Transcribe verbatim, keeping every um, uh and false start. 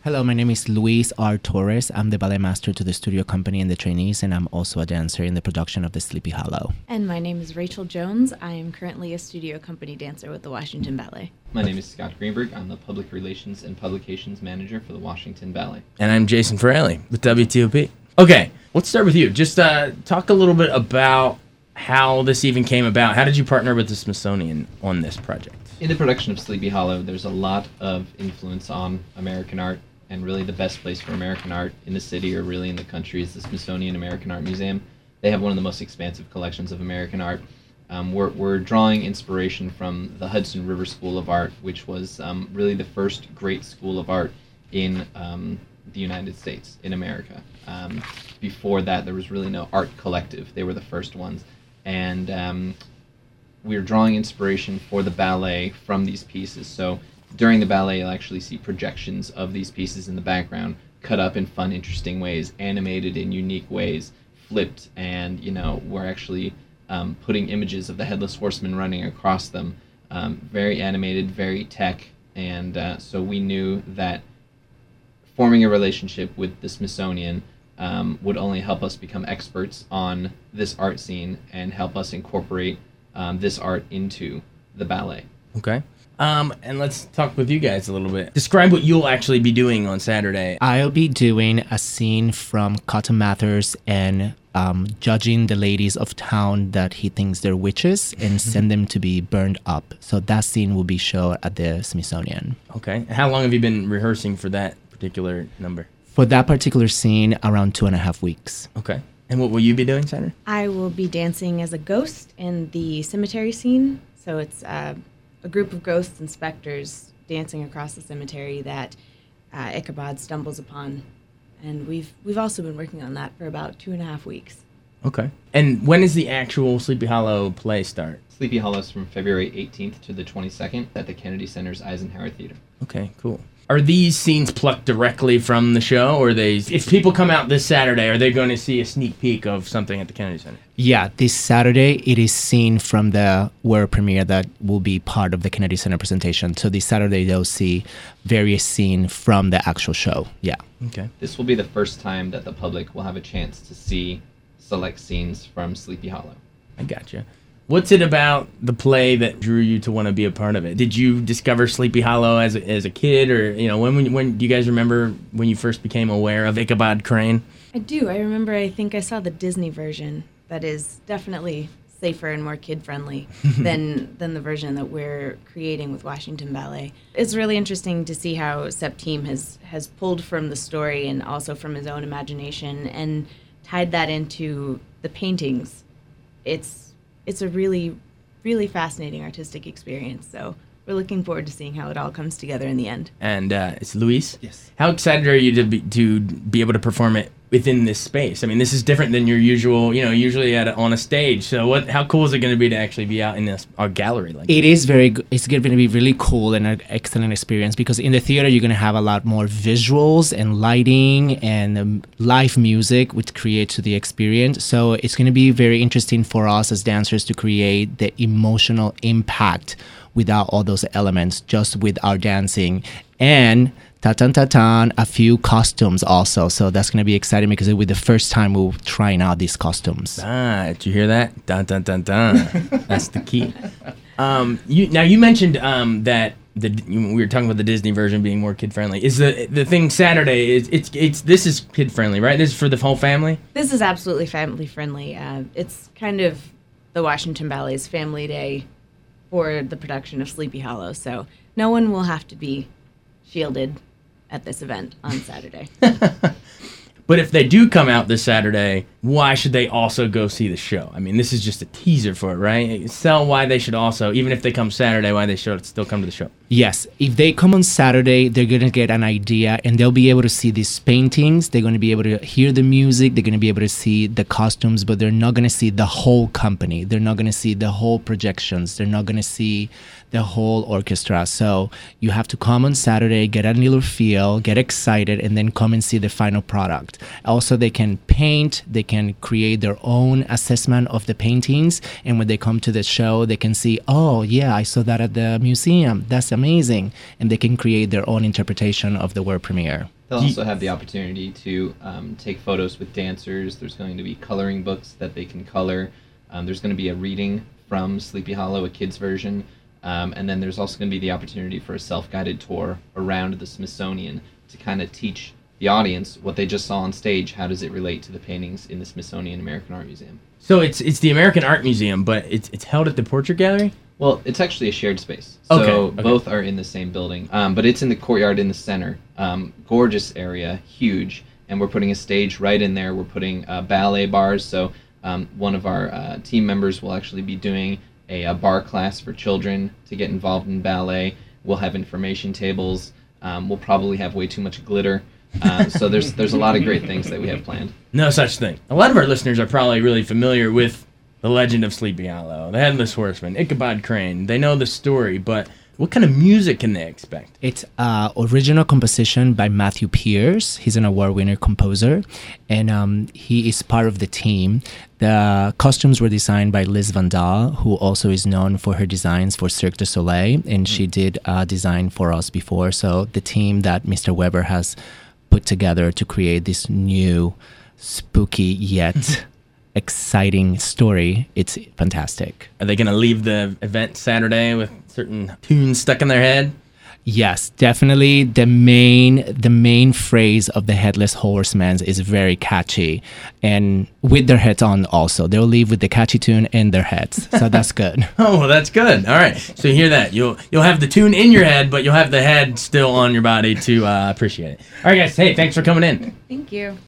Hello, my name is Luis R. Torres. I'm the ballet master to the studio company and the trainees, and I'm also a dancer in the production of the Sleepy Hollow. And my name is Rachel Jones. I am currently a studio company dancer with the Washington Ballet. My name is Scott Greenberg. I'm the Public Relations and Publications Manager for the Washington Ballet. And I'm Jason Ferrelli with W T O P. Okay, let's start with you. Just uh, talk a little bit about how this even came about. How did you partner with the Smithsonian on this project? In the production of Sleepy Hollow, there's a lot of influence on American art, and really the best place for American art in the city or really in the country is the Smithsonian American Art Museum. They have one of the most expansive collections of American art. Um, we're, we're drawing inspiration from the Hudson River School of Art, which was um, really the first great school of art in um, the United States, in America. Um, before that, there was really no art collective. They were the first ones. And um, we were drawing inspiration for the ballet from these pieces. So during the ballet, you'll actually see projections of these pieces in the background, cut up in fun, interesting ways, animated in unique ways, flipped, and, you know, we're actually um, putting images of the Headless Horseman running across them. Um, very animated, very tech, and uh, so we knew that forming a relationship with the Smithsonian um, would only help us become experts on this art scene and help us incorporate um, this art into the ballet. Okay. Um, and let's talk with you guys a little bit. Describe what you'll actually be doing on Saturday. I'll be doing a scene from Cotton Mather's and um, judging the ladies of town that he thinks they're witches and send them to be burned up. So that scene will be shown at the Smithsonian. Okay. How long have you been rehearsing for that particular number? For that particular scene, around two and a half weeks. Okay. And what will you be doing Saturday? I will be dancing as a ghost in the cemetery scene. So it's uh, a group of ghosts and specters dancing across the cemetery that uh, Ichabod stumbles upon. And we've we've also been working on that for about two and a half weeks. Okay. And when does the actual Sleepy Hollow play start? Sleepy Hollow is from February eighteenth to the twenty-second at the Kennedy Center's Eisenhower Theater. Okay, cool. Are these scenes plucked directly from the show, or are they, if people come out this Saturday, are they going to see a sneak peek of something at the Kennedy Center? Yeah, this Saturday it is seen from the world premiere that will be part of the Kennedy Center presentation. So this Saturday they'll see various scenes from the actual show. Yeah. Okay. This will be the first time that the public will have a chance to see select scenes from Sleepy Hollow. I gotcha. What's it about the play that drew you to want to be a part of it? Did you discover Sleepy Hollow as a, as a kid, or you know, when, when when do you guys remember when you first became aware of Ichabod Crane? I do. I remember. I think I saw the Disney version. That is definitely safer and more kid-friendly than than the version that we're creating with Washington Ballet. It's really interesting to see how Septime has has pulled from the story and also from his own imagination and tied that into the paintings. It's It's a really, really fascinating artistic experience. So we're looking forward to seeing how it all comes together in the end. And uh, it's Luis. Yes. How excited are you to be, to be able to perform it within this space? I mean, this is different than your usual, you know, usually at a, on a stage. So what? How cool is it going to be to actually be out in this our gallery like It this? is very good. It's going to be really cool and an excellent experience because in the theater you're going to have a lot more visuals and lighting and um, live music which create to the experience. So it's going to be very interesting for us as dancers to create the emotional impact without all those elements, just with our dancing. And ta-tan-ta-tan, a few costumes also. So that's going to be exciting because it'll be the first time we're trying out these costumes. Ah, did you hear that? Dun dun dun dun. That's the key. Um, you now you mentioned um, that the we were talking about the Disney version being more kid friendly. Is the the thing Saturday is it's it's this is kid friendly, right? This is for the whole family. This is absolutely family friendly. Uh, it's kind of the Washington Ballet's family day for the production of Sleepy Hollow. So no one will have to be shielded at this event on Saturday. But if they do come out this Saturday, why should they also go see the show? I mean, this is just a teaser for it, right? Sell why they should also, even if they come Saturday, why they should still come to the show. Yes, if they come on Saturday, they're going to get an idea and they'll be able to see these paintings. They're going to be able to hear the music. They're going to be able to see the costumes, but they're not going to see the whole company. They're not going to see the whole projections. They're not going to see the whole orchestra. So you have to come on Saturday, get a little feel, get excited, and then come and see the final product. Also, they can pick paint, they can create their own assessment of the paintings, and when they come to the show, they can see, oh yeah, I saw that at the museum, that's amazing, and they can create their own interpretation of the world premiere. They'll also have the opportunity to um, take photos with dancers. There's going to be coloring books that they can color. Um, there's going to be a reading from Sleepy Hollow, a kid's version. Um, and then there's also going to be the opportunity for a self-guided tour around the Smithsonian to kind of teach the audience what they just saw on stage. How does it relate to the paintings in the Smithsonian American Art Museum? So it's it's the American Art Museum, but it's it's held at the Portrait Gallery? Well, it's actually a shared space. So Okay, okay. both are in the same building, um, but it's in the courtyard in the center. Um, gorgeous area, huge, and we're putting a stage right in there. We're putting uh, ballet bars, so um, one of our uh, team members will actually be doing a, a bar class for children to get involved in ballet. We'll have information tables. Um, we'll probably have way too much glitter. Um, so there's there's a lot of great things that we have planned. No such thing. A lot of our listeners are probably really familiar with the legend of Sleepy Hollow, the Headless Horseman, Ichabod Crane. They know the story, but what kind of music can they expect? It's uh, original composition by Matthew Pierce. He's an award-winning composer, and um, he is part of the team. The costumes were designed by Liz Van Dahl, who also is known for her designs for Cirque du Soleil, and she did uh, design for us before. So the team that Mister Weber has put together to create this new, spooky yet exciting story, it's fantastic. Are they going to leave the event Saturday with certain tunes stuck in their head? Yes, definitely. The main the main phrase of the Headless Horseman is very catchy, and with their heads on also. They'll leave with the catchy tune in their heads, so that's good. Oh, well, that's good. All right. So you hear that. You'll you'll have the tune in your head, but you'll have the head still on your body to uh, appreciate it. All right, guys. Hey, thanks for coming in. Thank you.